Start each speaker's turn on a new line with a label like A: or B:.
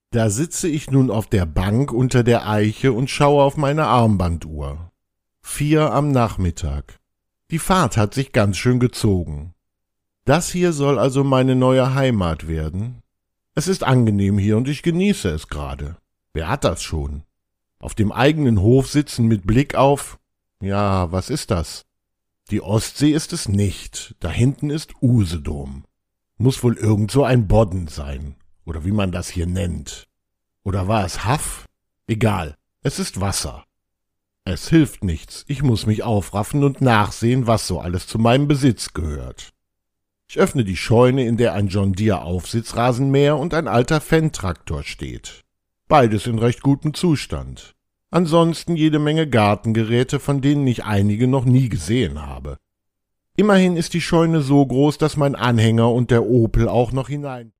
A: Da sitze ich nun auf der Bank unter der Eiche und schaue auf meine Armbanduhr. 4 am Nachmittag. Die Fahrt hat sich ganz schön gezogen. Das hier soll also meine neue Heimat werden. Es ist angenehm hier und ich genieße es gerade. Wer hat das schon? Auf dem eigenen Hof sitzen mit Blick auf... Ja, was ist das? Die Ostsee ist es nicht. Da hinten ist Usedom. Muss wohl irgend so ein Bodden sein. Oder wie man das hier nennt. Oder war es Haff? Egal, es ist Wasser. Es hilft nichts, ich muss mich aufraffen und nachsehen, was so alles zu meinem Besitz gehört. Ich öffne die Scheune, in der ein John Deere Aufsitzrasenmäher und ein alter Fendt-Traktor steht. Beides in recht gutem Zustand. Ansonsten jede Menge Gartengeräte, von denen ich einige noch nie gesehen habe. Immerhin ist die Scheune so groß, dass mein Anhänger und der Opel auch noch hinein